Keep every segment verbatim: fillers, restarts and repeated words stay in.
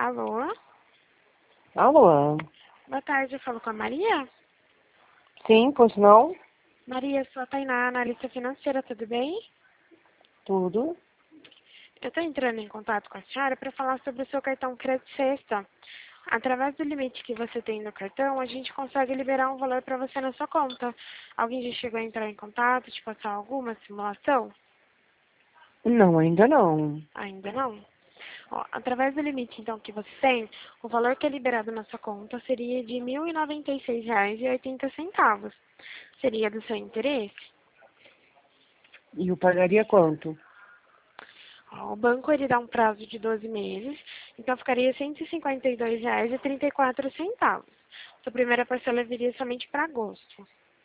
Alô? Alô? Boa tarde, eu falo com a Maria? Sim, pois não? Maria, sou a Tainá, analista financeira, tudo bem? Tudo. Eu estou entrando em contato com a senhora para falar sobre o seu cartão Crédito Sexta. Através do limite que você tem no cartão, a gente consegue liberar um valor para você na sua conta. Alguém já chegou a entrar em contato, te passar alguma simulação? Não, ainda não. Ainda não? Ó, através do limite, então, que você tem, o valor que é liberado na sua conta seria de mil e noventa e seis reais e oitenta centavos. Seria do seu interesse? E eu pagaria quanto? Ó, o banco ele dá um prazo de doze meses, então ficaria cento e cinquenta e dois reais e trinta e quatro centavos. Sua primeira parcela viria somente para agosto.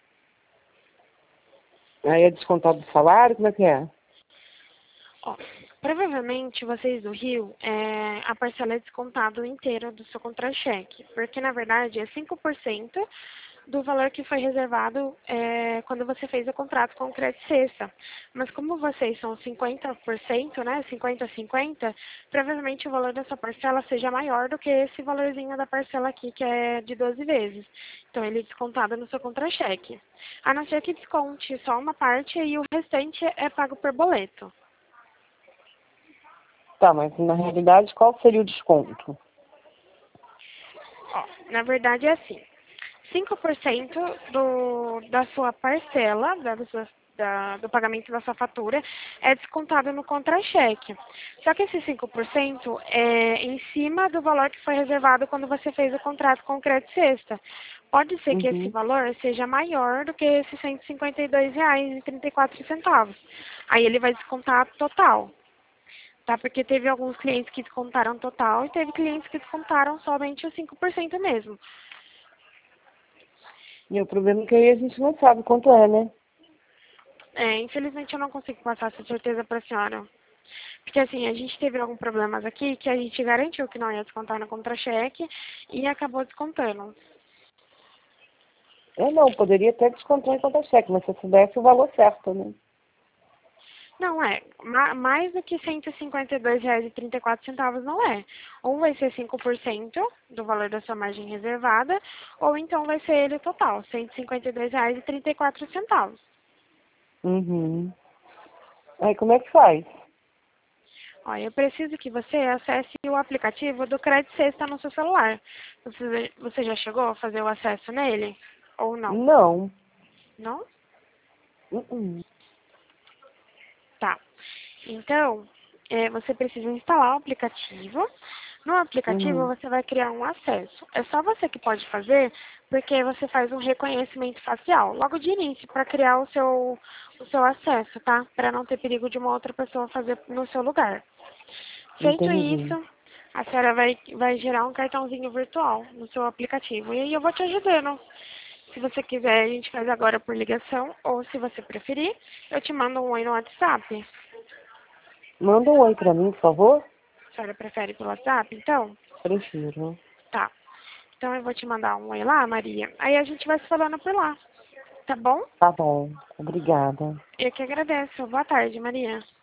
Aí é descontado do salário? Como é que é? Ó, provavelmente vocês do Rio, é, a parcela é descontada inteira do seu contra-cheque, porque na verdade é cinco por cento do valor que foi reservado é, quando você fez o contrato com o Crédito Sexta. Mas como vocês são cinquenta por cento, né, cinquenta a cinquenta, provavelmente o valor dessa parcela seja maior do que esse valorzinho da parcela aqui, que é de doze vezes. Então ele é descontado no seu contra-cheque. A não ser que desconte só uma parte e o restante é pago por boleto. Tá, mas na realidade qual seria o desconto? Ó, na verdade é assim, cinco por cento do, da sua parcela, da, do, sua- da- do pagamento da sua fatura, é descontado no contra-cheque. Só que esse cinco por cento é em cima do valor que foi reservado quando você fez o contrato com o Crédito Sexta. Pode ser que esse Uhum. valor seja maior do que esses cento e cinquenta e dois reais e trinta e quatro centavos. Aí ele vai descontar total. Tá? Porque teve alguns clientes que descontaram total e teve clientes que descontaram somente os cinco por cento mesmo. E o problema é que aí a gente não sabe quanto é, né? É, infelizmente eu não consigo passar essa certeza para a senhora. Porque assim, a gente teve alguns problemas aqui que a gente garantiu que não ia descontar no contra-cheque e acabou descontando. É não, poderia até descontar em conta-cheque, mas se eu soubesse o valor certo, né? Não é, ma- mais do que cento e cinquenta e dois reais e trinta e quatro centavos não é. Ou vai ser cinco por cento do valor da sua margem reservada, ou então vai ser ele o total, cento e cinquenta e dois reais e trinta e quatro centavos. Uhum. Aí como é que faz? Olha, eu preciso que você acesse o aplicativo do Crédito Sexta no seu celular. Você, você já chegou a fazer o acesso nele? Ou não? Não. Não? Uhum. Tá. Então, é, você precisa instalar o aplicativo. No aplicativo, Uhum. você vai criar um acesso. É só você que pode fazer, porque você faz um reconhecimento facial, logo de início, para criar o seu, o seu acesso, tá? Para não ter perigo de uma outra pessoa fazer no seu lugar. Feito Entendi. isso, a senhora vai, vai gerar um cartãozinho virtual no seu aplicativo. E aí eu vou te ajudando. Se você quiser, a gente faz agora por ligação, ou se você preferir, eu te mando um oi no WhatsApp. Manda um oi pra mim, por favor. A senhora prefere pelo WhatsApp, então? Prefiro. Tá. Então eu vou te mandar um oi lá, Maria. Aí a gente vai se falando por lá. Tá bom? Tá bom. Obrigada. Eu que agradeço. Boa tarde, Maria.